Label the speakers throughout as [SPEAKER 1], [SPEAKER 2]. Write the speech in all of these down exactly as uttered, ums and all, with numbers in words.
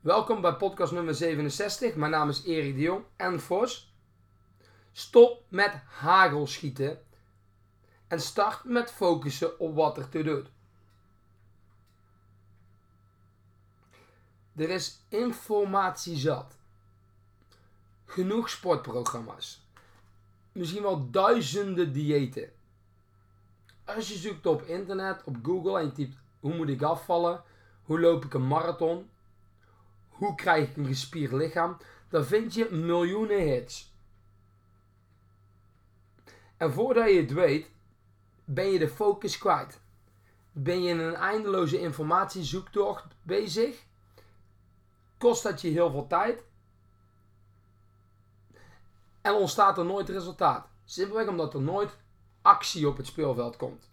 [SPEAKER 1] Welkom bij podcast nummer zevenenzestig. Mijn naam is Erik de Jong en Vos. Stop met hagelschieten en start met focussen op wat er toe doet. Er is informatie zat. Genoeg sportprogramma's. Misschien wel duizenden diëten. Als je zoekt op internet, op Google en je typt hoe moet ik afvallen, hoe loop ik een marathon, hoe krijg ik een gespierd lichaam, dan vind je miljoenen hits. En voordat je het weet, ben je de focus kwijt. Ben je in een eindeloze informatiezoektocht bezig. Kost dat je heel veel tijd. En ontstaat er nooit resultaat. Simpelweg omdat er nooit actie op het speelveld komt.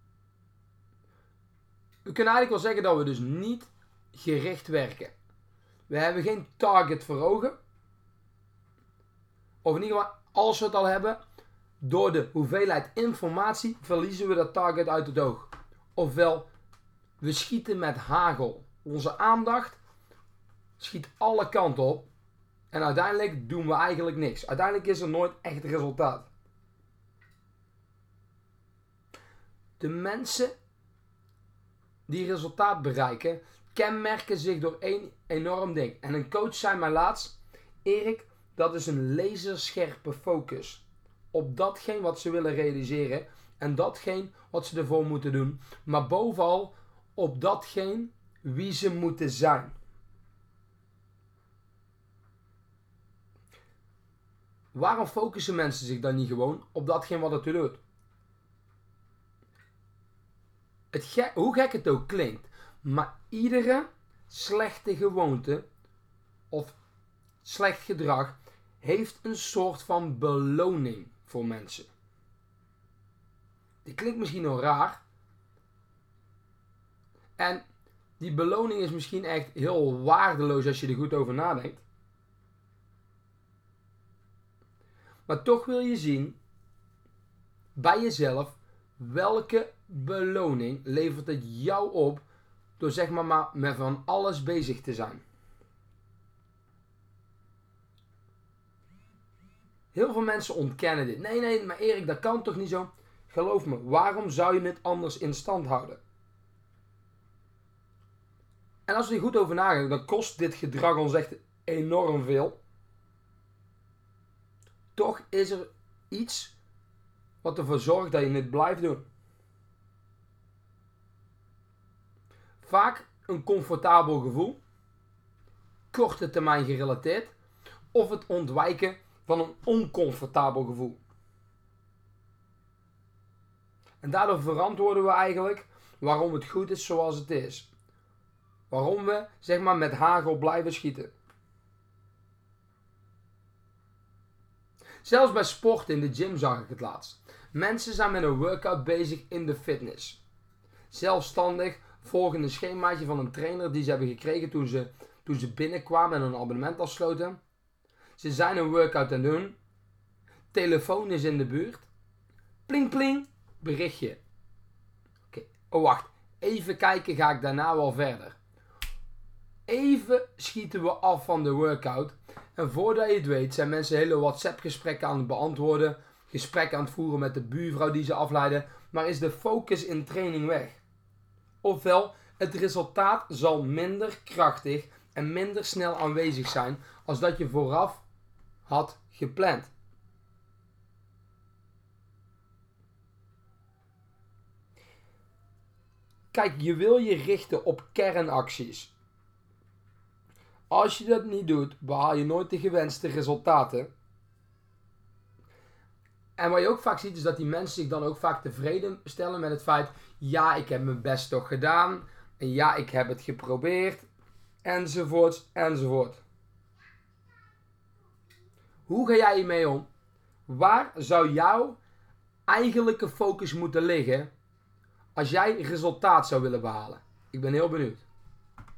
[SPEAKER 1] We kunnen eigenlijk wel zeggen dat we dus niet gericht werken. We hebben geen target voor ogen. Of in ieder geval, als we het al hebben, door de hoeveelheid informatie verliezen we dat target uit het oog. Ofwel, we schieten met hagel. Onze aandacht schiet alle kanten op. En uiteindelijk doen we eigenlijk niks. Uiteindelijk is er nooit echt resultaat. De mensen die resultaat bereiken, kenmerken zich door één enorm ding. En een coach zei mij laatst: Erik, dat is een laserscherpe focus op datgene wat ze willen realiseren en datgene wat ze ervoor moeten doen, maar bovenal op datgene wie ze moeten zijn. Waarom focussen mensen zich dan niet gewoon op datgene wat het toe doet? Het gek, hoe gek het ook klinkt, maar iedere slechte gewoonte of slecht gedrag heeft een soort van beloning voor mensen. Die klinkt misschien nog raar. En die beloning is misschien echt heel waardeloos als je er goed over nadenkt. Maar toch wil je zien bij jezelf welke beloning levert het jou op door zeg maar, maar met van alles bezig te zijn. Heel veel mensen ontkennen dit. Nee, nee, maar Erik, dat kan toch niet zo? Geloof me, waarom zou je het anders in stand houden? En als we er goed over nadenken, dan kost dit gedrag ons echt enorm veel. Toch is er iets wat ervoor zorgt dat je het blijft doen. Vaak een comfortabel gevoel, korte termijn gerelateerd, of het ontwijken van een oncomfortabel gevoel. En daardoor verantwoorden we eigenlijk waarom het goed is zoals het is. Waarom we zeg maar met hagel blijven schieten. Zelfs bij sport in de gym zag ik het laatst. Mensen zijn met een workout bezig in de fitness. Zelfstandig volgen een schemaatje van een trainer die ze hebben gekregen toen ze, toen ze binnenkwamen en een abonnement afsloten. Ze zijn een workout aan het doen. Telefoon is in de buurt. Pling pling, berichtje. Oké, okay. Oh wacht, even kijken, ga ik daarna wel verder. Even schieten we af van de workout. En voordat je het weet zijn mensen hele WhatsApp gesprekken aan het beantwoorden. Gesprekken aan het voeren met de buurvrouw die ze afleiden. Maar is de focus in training weg. Ofwel, het resultaat zal minder krachtig en minder snel aanwezig zijn als dat je vooraf had gepland. Kijk, je wil je richten op kernacties. Als je dat niet doet, behaal je nooit de gewenste resultaten. En wat je ook vaak ziet is dat die mensen zich dan ook vaak tevreden stellen met het feit: ja, ik heb mijn best toch gedaan. En ja, ik heb het geprobeerd. Enzovoort, enzovoort. Hoe ga jij hiermee om? Waar zou jouw eigenlijke focus moeten liggen als jij resultaat zou willen behalen? Ik ben heel benieuwd.